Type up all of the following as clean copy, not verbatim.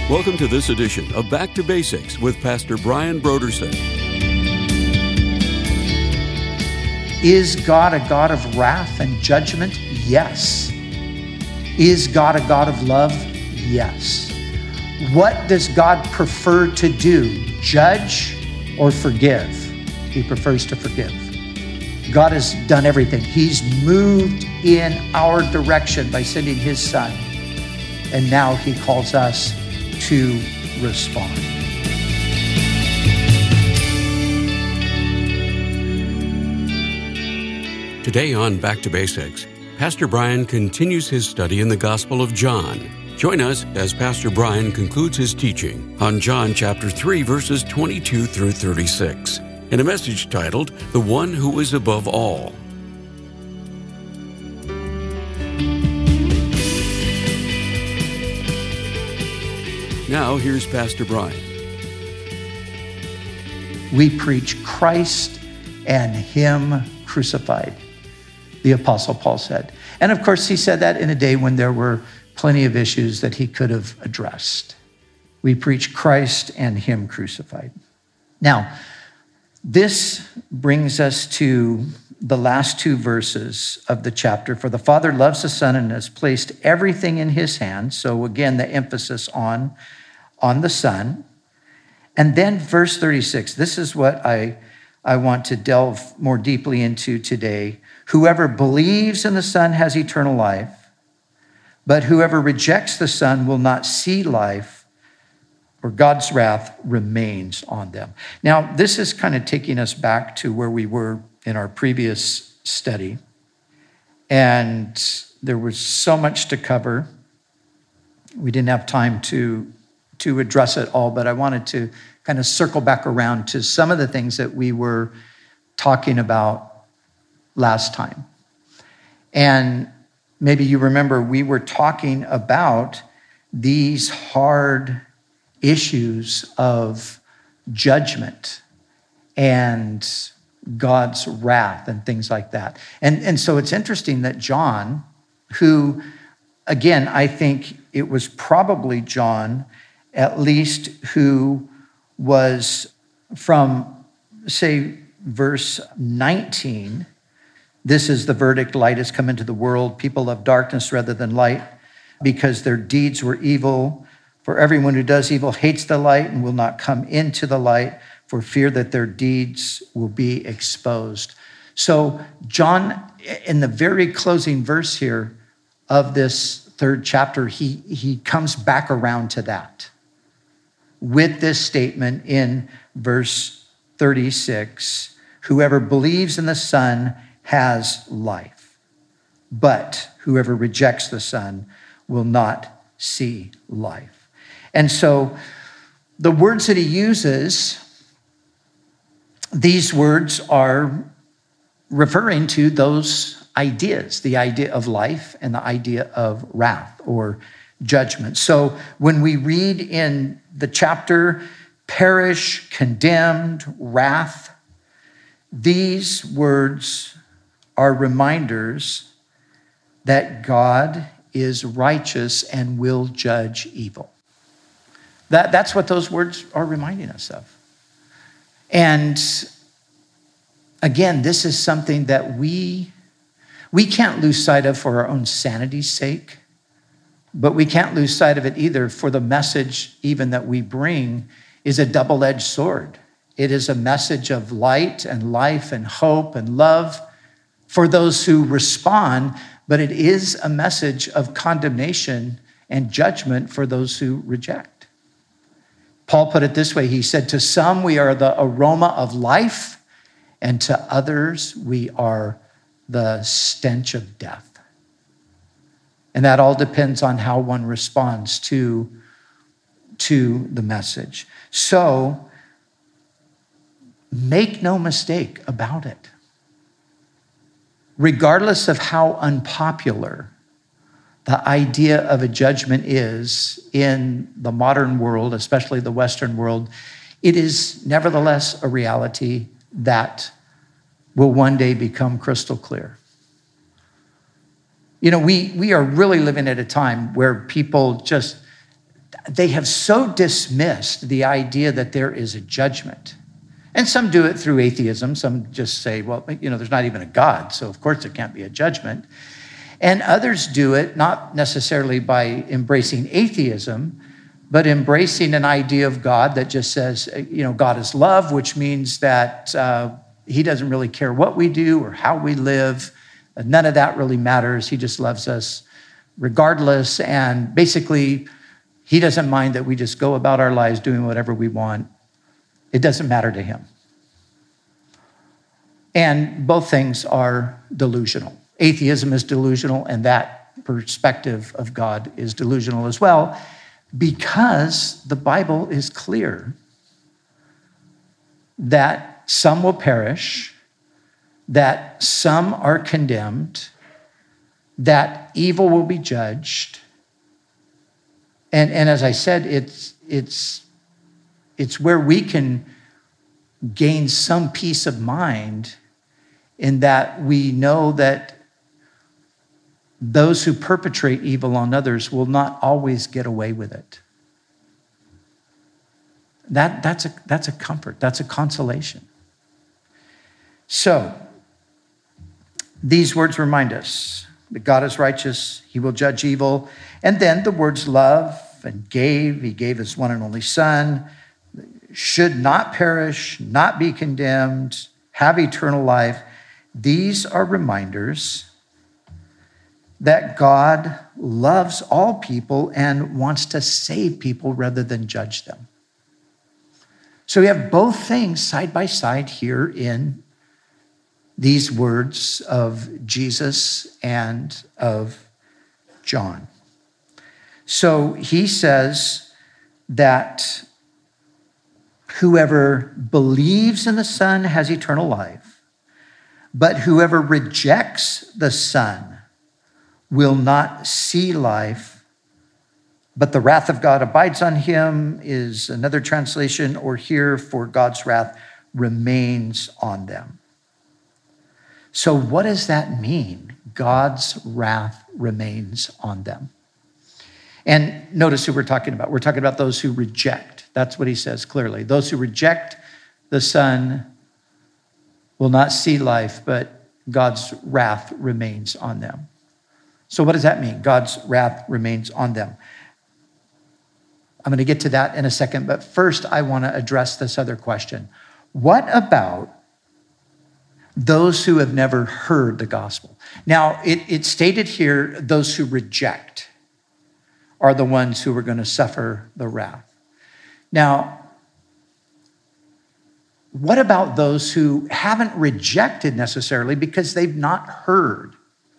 Welcome to this edition of Back to Basics with Pastor Brian Broderson. Is God a God of wrath and judgment? Yes. Is God a God of love? Yes. What does God prefer to do? Judge or forgive? He prefers to forgive. God has done everything. He's moved in our direction by sending his son. And now he calls us to respond. Today on Back to Basics, Pastor Brian continues his study in the Gospel of John. Join us as Pastor Brian concludes his teaching on John chapter 3, verses 22 through 36, in a message titled, The One Who is Above All. Now, here's Pastor Brian. We preach Christ and him crucified, the Apostle Paul said. And of course, he said that in a day when there were plenty of issues that he could have addressed. We preach Christ and him crucified. Now, this brings us to the last two verses of the chapter. For the Father loves the Son and has placed everything in his hands. So again, the emphasis on the Son. And then verse 36, this is what I want to delve more deeply into today. Whoever believes in the Son has eternal life, but whoever rejects the Son will not see life, or God's wrath remains on them. Now, this is kind of taking us back to where we were in our previous study. And there was so much to cover. We didn't have time to address it all, but I wanted to kind of circle back around to some of the things that we were talking about last time. And maybe you remember we were talking about these hard issues of judgment and God's wrath and things like that. And so it's interesting that John, who, again, I think it was probably John, at least who was from, say, verse 19, this is the verdict, light has come into the world, people love darkness rather than light, because their deeds were evil. For everyone who does evil hates the light and will not come into the light for fear that their deeds will be exposed. So John, in the very closing verse here of this third chapter, he comes back around to that with this statement in verse 36, whoever believes in the Son has life, but whoever rejects the Son will not see life. And so the words that he uses, these words are referring to those ideas, the idea of life and the idea of wrath or judgment. So when we read in the chapter, perish, condemned, wrath, these words are reminders that God is righteous and will judge evil. That's what those words are reminding us of. And again, this is something that we can't lose sight of for our own sanity's sake, but we can't lose sight of it either for the message even that we bring is a double-edged sword. It is a message of light and life and hope and love for those who respond, but it is a message of condemnation and judgment for those who reject. Paul put it this way. He said, to some we are the aroma of life, and to others we are the stench of death. And that all depends on how one responds to the message. So make no mistake about it. Regardless of how unpopular the idea of a judgment is in the modern world, especially the Western world, it is nevertheless a reality that will one day become crystal clear. You know, we are really living at a time where people just, they have so dismissed the idea that there is a judgment. And some do it through atheism. Some just say, well, there's not even a God, so of course there can't be a judgment. And others do it not necessarily by embracing atheism, but embracing an idea of God that just says, God is love, which means that he doesn't really care what we do or how we live. None of that really matters. He just loves us regardless. And basically, he doesn't mind that we just go about our lives doing whatever we want. It doesn't matter to him. And both things are delusional. Atheism is delusional, and that perspective of God is delusional as well, because the Bible is clear that some will perish, that some are condemned, that evil will be judged. And as I said, it's where we can gain some peace of mind in that we know that those who perpetrate evil on others will not always get away with it. That's a comfort. That's a consolation. So, these words remind us that God is righteous. He will judge evil. And then the words love and gave. He gave his one and only Son. Should not perish, not be condemned, have eternal life. These are reminders that God loves all people and wants to save people rather than judge them. So we have both things side by side here in these words of Jesus and of John. So he says that whoever believes in the Son has eternal life, but whoever rejects the Son will not see life, but the wrath of God abides on him is another translation, or here, for God's wrath remains on them. So what does that mean? God's wrath remains on them. And notice who we're talking about. We're talking about those who reject. That's what he says clearly. Those who reject the Son will not see life, but God's wrath remains on them. So what does that mean? God's wrath remains on them. I'm going to get to that in a second, but first I want to address this other question. What about those who have never heard the gospel? Now, it's stated here, those who reject are the ones who are going to suffer the wrath. Now, what about those who haven't rejected necessarily because they've not heard?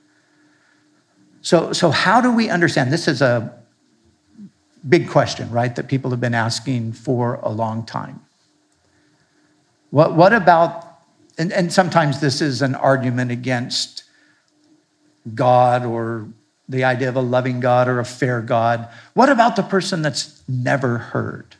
So how do we understand? This is a big question, right, that people have been asking for a long time. What about, and sometimes this is an argument against God or the idea of a loving God or a fair God. What about the person that's never heard?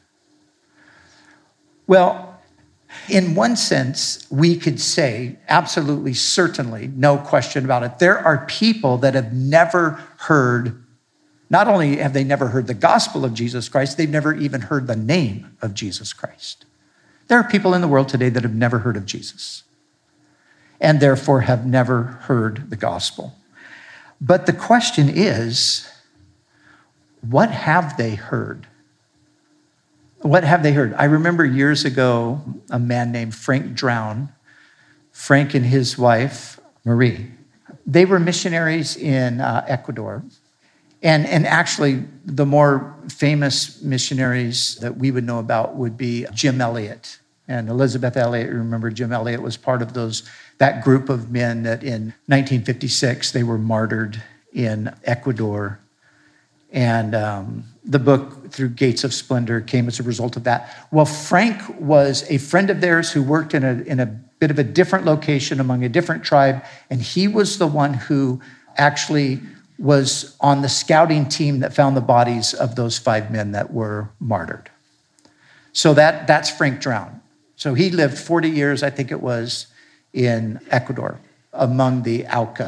Well, in one sense, we could say, absolutely, certainly, no question about it, there are people that have never heard, not only have they never heard the gospel of Jesus Christ, they've never even heard the name of Jesus Christ. There are people in the world today that have never heard of Jesus and therefore have never heard the gospel. But the question is, what have they heard? What have they heard? I remember years ago, a man named Frank Drown, Frank and his wife, Marie, they were missionaries in Ecuador. And actually, the more famous missionaries that we would know about would be Jim Elliot and Elizabeth Elliot. Remember, Jim Elliot was part of that group of men that in 1956, they were martyred in Ecuador. And the book, Through Gates of Splendor, came as a result of that. Well, Frank was a friend of theirs who worked in a bit of a different location among a different tribe, and he was the one who actually was on the scouting team that found the bodies of those 5 men that were martyred. So that's Frank Drown. So he lived 40 years, I think it was, in Ecuador among the Auca.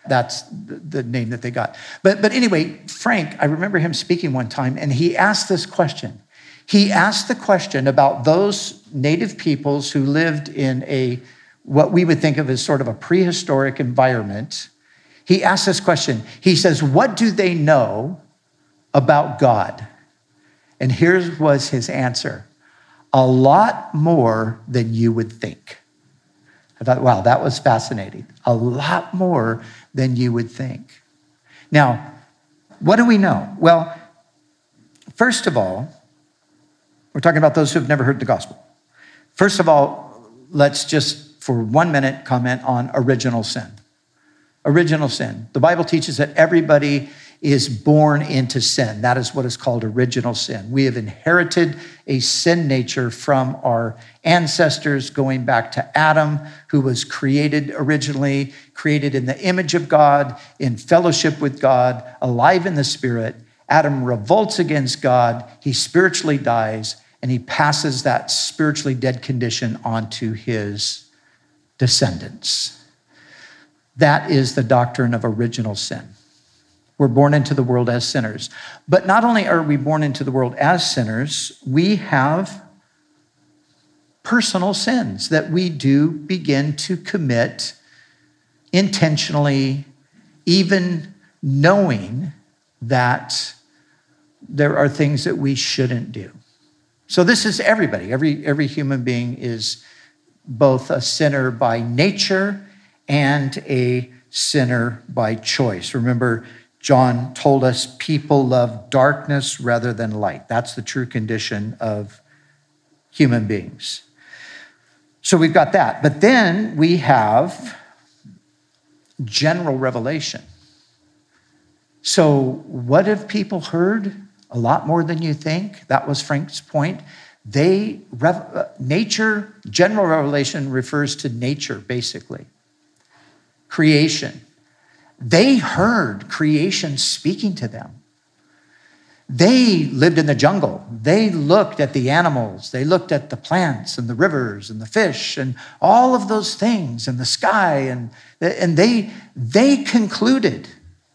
That's the name that they got. But anyway, Frank, I remember him speaking one time, and he asked this question. He asked the question about those native peoples who lived in what we would think of as sort of a prehistoric environment. He asked this question. He says, what do they know about God? And here was his answer. A lot more than you would think. I thought, wow, that was fascinating. A lot more than you would think. Now, what do we know? Well, first of all, we're talking about those who have never heard the gospel. First of all, let's just, for 1 minute, comment on original sin. Original sin. The Bible teaches that everybody is born into sin. That is what is called original sin. We have inherited a sin nature from our ancestors going back to Adam, who was created originally, created in the image of God, in fellowship with God, alive in the Spirit. Adam revolts against God. He spiritually dies, and he passes that spiritually dead condition on to his descendants. That is the doctrine of original sin. We're born into the world as sinners. But not only are we born into the world as sinners, we have personal sins that we do begin to commit intentionally, even knowing that there are things that we shouldn't do. So this is everybody. Every human being is both a sinner by nature and a sinner by choice. Remember, John told us people love darkness rather than light. That's the true condition of human beings. So we've got that. But then we have general revelation. So what have people heard? A lot more than you think. That was Frank's point. Nature, general revelation refers to nature, basically. Creation. They heard creation speaking to them. They lived in the jungle. They looked at the animals. They looked at the plants and the rivers and the fish and all of those things and the sky. And they concluded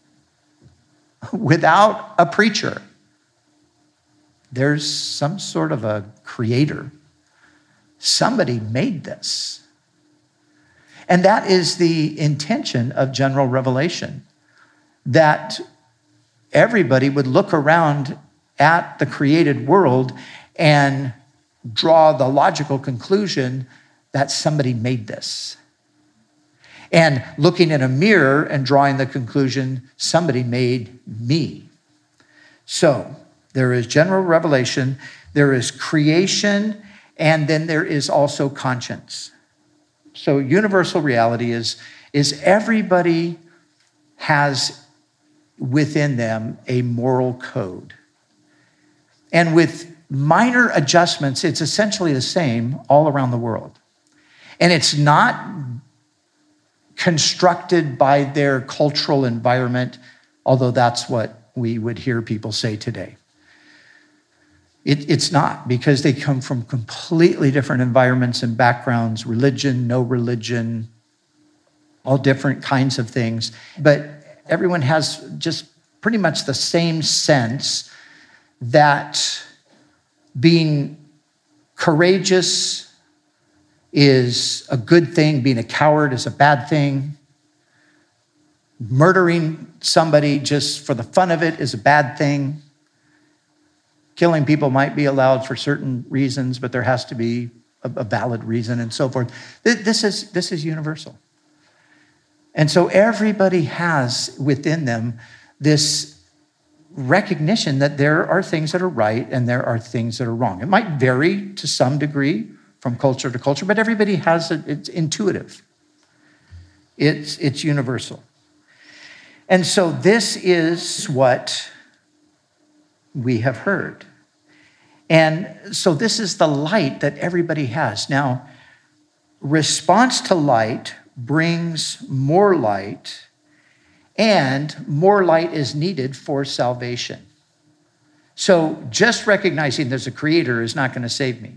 without a preacher, there's some sort of a creator. Somebody made this. And that is the intention of general revelation, that everybody would look around at the created world and draw the logical conclusion that somebody made this. And looking in a mirror and drawing the conclusion, somebody made me. So there is general revelation, there is creation, and then there is also conscience. So universal reality is everybody has within them a moral code. And with minor adjustments, it's essentially the same all around the world. And it's not constructed by their cultural environment, although that's what we would hear people say today. It's not, because they come from completely different environments and backgrounds, religion, no religion, all different kinds of things. But everyone has just pretty much the same sense that being courageous is a good thing, being a coward is a bad thing, murdering somebody just for the fun of it is a bad thing. Killing people might be allowed for certain reasons, but there has to be a valid reason and so forth. This is universal. And so everybody has within them this recognition that there are things that are right and there are things that are wrong. It might vary to some degree from culture to culture, but everybody has it. It's intuitive. It's universal. And so this is what we have heard. And so this is the light that everybody has. Now, response to light brings more light, and more light is needed for salvation. So just recognizing there's a creator is not going to save me.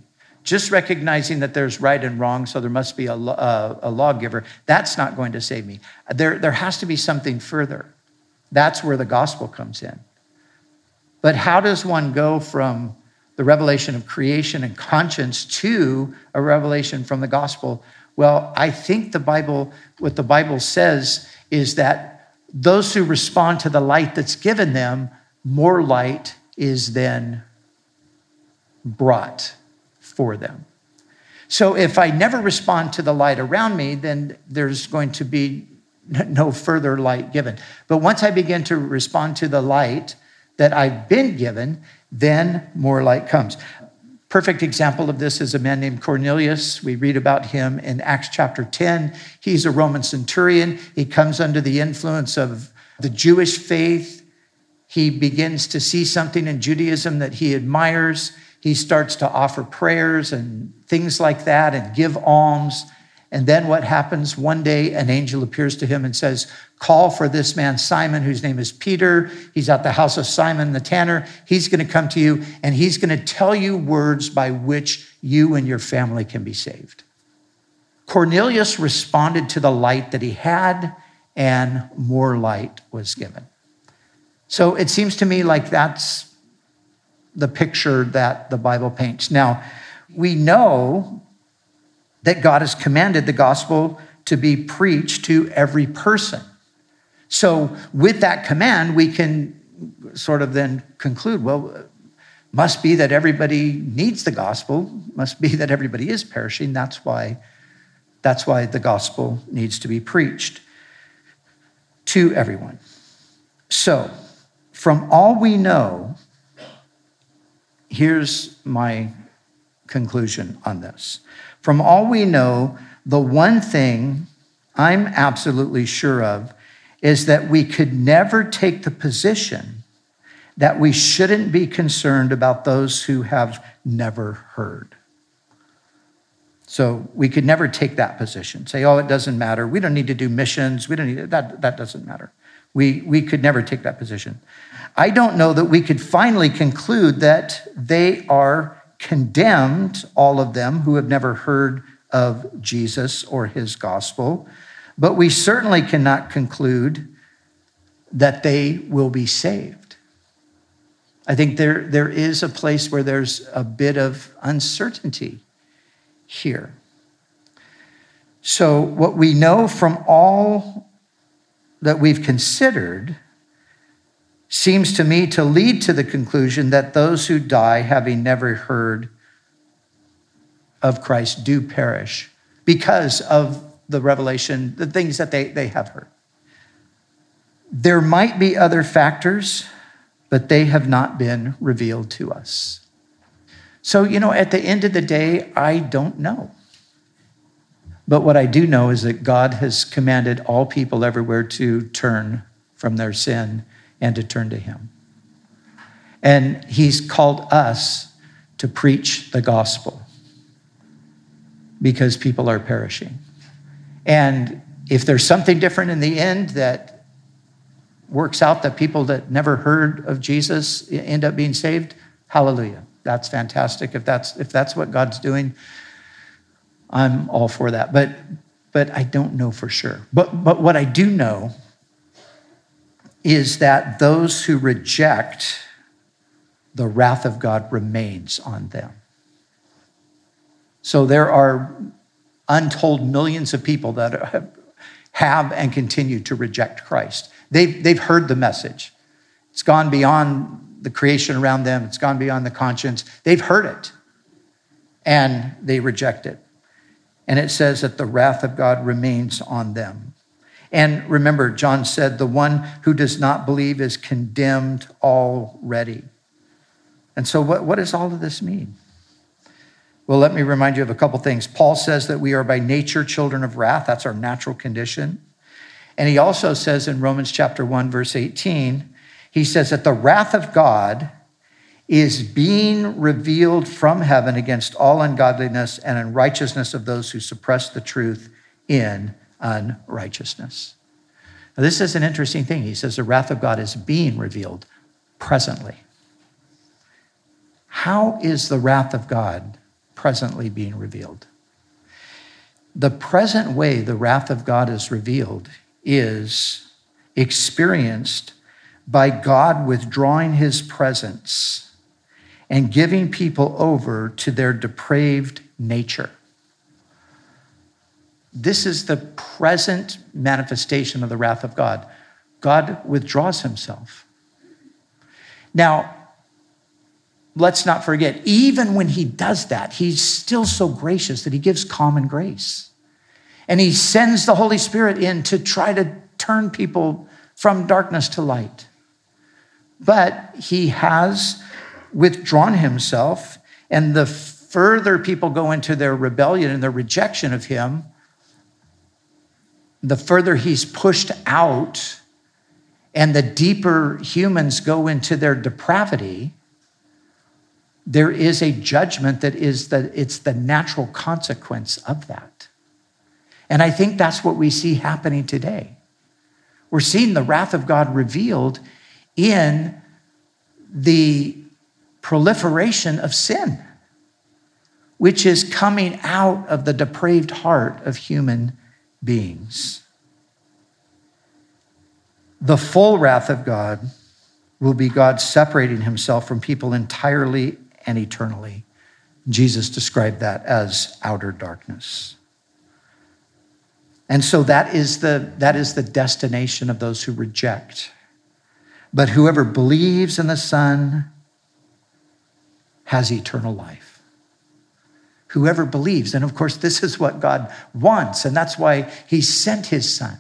just recognizing that there's right and wrong, so there must be a lawgiver, that's not going to save me. There has to be something further. That's where the gospel comes in. But how does one go from the revelation of creation and conscience to a revelation from the gospel? Well, I think what the Bible says is that those who respond to the light that's given them, more light is then brought for them. So if I never respond to the light around me, then there's going to be no further light given. But once I begin to respond to the light that I've been given, then more light comes. Perfect example of this is a man named Cornelius. We read about him in Acts chapter 10. He's a Roman centurion. He comes under the influence of the Jewish faith. He begins to see something in Judaism that he admires. He starts to offer prayers and things like that and give alms. And then what happens? One day, an angel appears to him and says, call for this man, Simon, whose name is Peter. He's at the house of Simon the tanner. He's going to come to you, and he's going to tell you words by which you and your family can be saved. Cornelius responded to the light that he had, and more light was given. So it seems to me like that's the picture that the Bible paints. Now, we know that God has commanded the gospel to be preached to every person. So with that command, we can sort of then conclude, well, must be that everybody needs the gospel, must be that everybody is perishing. That's why the gospel needs to be preached to everyone. So from all we know, here's my conclusion on this. From all we know, the one thing I'm absolutely sure of is that we could never take the position that we shouldn't be concerned about those who have never heard. So we could never take that position. Say, oh, it doesn't matter. We don't need to do missions. We don't need that doesn't matter. We could never take that position. I don't know that we could finally conclude that they are condemned, all of them who have never heard of Jesus or his gospel, but we certainly cannot conclude that they will be saved. I think there is a place where there's a bit of uncertainty here. So what we know from all that we've considered seems to me to lead to the conclusion that those who die having never heard of Christ do perish because of the revelation, the things that they have heard. There might be other factors, but they have not been revealed to us. So, at the end of the day, I don't know. But what I do know is that God has commanded all people everywhere to turn from their sin and to turn to him. And he's called us to preach the gospel because people are perishing. And if there's something different in the end that works out that people that never heard of Jesus end up being saved, hallelujah. That's fantastic. If that's what God's doing, I'm all for that. But I don't know for sure. But what I do know is that those who reject, the wrath of God remains on them. So there are untold millions of people that have and continue to reject Christ. They've heard the message. It's gone beyond the creation around them. It's gone beyond the conscience. They've heard it, and they reject it. And it says that the wrath of God remains on them. And remember, John said, the one who does not believe is condemned already. And so what does all of this mean? Well, let me remind you of a couple things. Paul says that we are by nature children of wrath. That's our natural condition. And he also says in Romans chapter 1, verse 18, he says that the wrath of God is being revealed from heaven against all ungodliness and unrighteousness of those who suppress the truth in unrighteousness. Now, this is an interesting thing. He says the wrath of God is being revealed presently. How is the wrath of God presently being revealed. The present way the wrath of God is revealed is experienced by God withdrawing his presence and giving people over to their depraved nature. This is the present manifestation of the wrath of God. God withdraws himself. Now, let's not forget, even when he does that, he's still so gracious that he gives common grace. And he sends the Holy Spirit in to try to turn people from darkness to light. But he has withdrawn himself, and the further people go into their rebellion and their rejection of him, the further he's pushed out, and the deeper humans go into their depravity, there is a judgment it's the natural consequence of that. And I think that's what we see happening today. We're seeing the wrath of God revealed in the proliferation of sin, which is coming out of the depraved heart of human beings. The full wrath of God will be God separating himself from people entirely and eternally. Jesus described that as outer darkness. And so that is the destination of those who reject. But whoever believes in the Son has eternal life. Whoever believes, and of course this is what God wants, and that's why he sent his Son.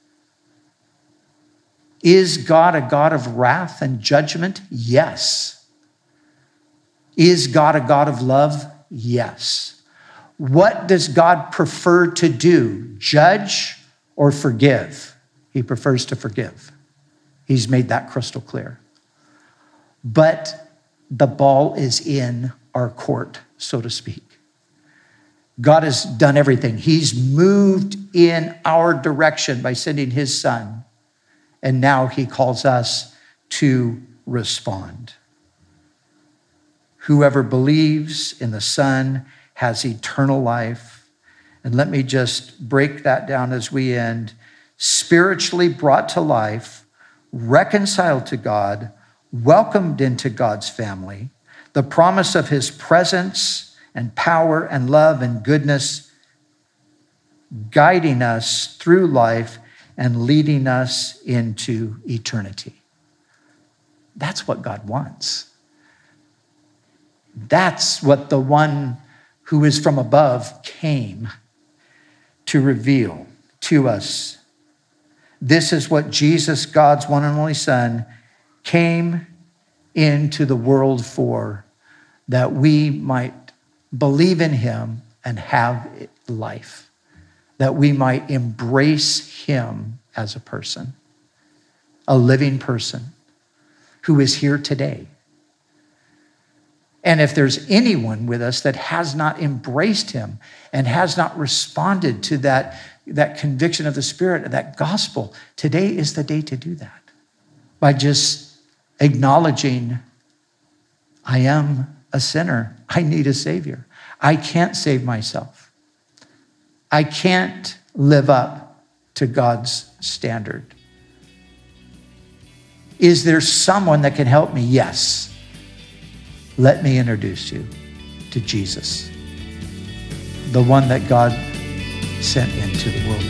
Is God a God of wrath and judgment? Yes. Is God a God of love? Yes. What does God prefer to do? Judge or forgive? He prefers to forgive. He's made that crystal clear. But the ball is in our court, so to speak. God has done everything. He's moved in our direction by sending his Son. And now he calls us to respond. Whoever believes in the Son has eternal life. And let me just break that down as we end. Spiritually brought to life, reconciled to God, welcomed into God's family, the promise of his presence and power and love and goodness guiding us through life and leading us into eternity. That's what God wants. That's what the one who is from above came to reveal to us. This is what Jesus, God's one and only Son, came into the world for, that we might believe in him and have life, that we might embrace him as a person, a living person who is here today. And if there's anyone with us that has not embraced him and has not responded to that conviction of the Spirit, that gospel, today is the day to do that. By just acknowledging, I am a sinner. I need a Savior. I can't save myself. I can't live up to God's standard. Is there someone that can help me? Yes. Let me introduce you to Jesus, the one that God sent into the world.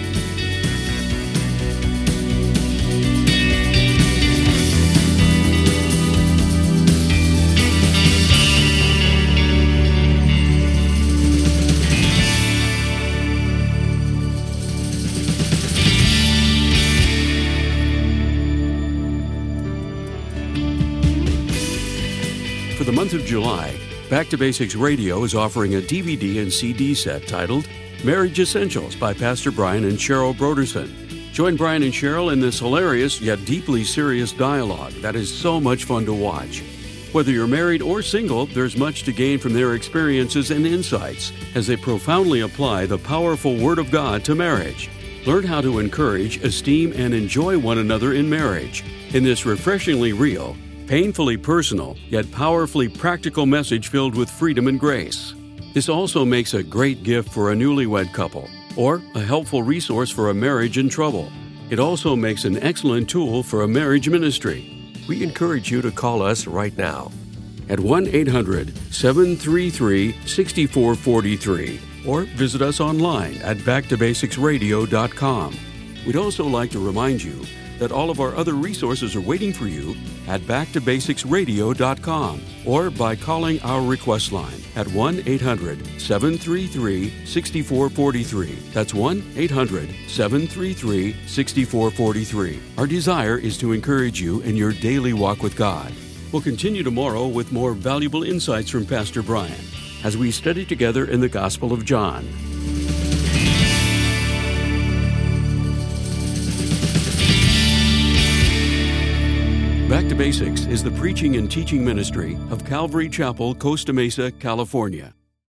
For the month of July, Back to Basics Radio is offering a DVD and CD set titled Marriage Essentials by Pastor Brian and Cheryl Broderson. Join Brian and Cheryl in this hilarious yet deeply serious dialogue that is so much fun to watch. Whether you're married or single, there's much to gain from their experiences and insights as they profoundly apply the powerful Word of God to marriage. Learn how to encourage, esteem, and enjoy one another in marriage in this refreshingly real, painfully personal, yet powerfully practical message filled with freedom and grace. This also makes a great gift for a newlywed couple or a helpful resource for a marriage in trouble. It also makes an excellent tool for a marriage ministry. We encourage you to call us right now at 1-800-733-6443 or visit us online at backtobasicsradio.com. We'd also like to remind you that all of our other resources are waiting for you at backtobasicsradio.com or by calling our request line at 1-800-733-6443. That's 1-800-733-6443. Our desire is to encourage you in your daily walk with God. We'll continue tomorrow with more valuable insights from Pastor Brian as we study together in the Gospel of John. Back to Basics is the preaching and teaching ministry of Calvary Chapel, Costa Mesa, California.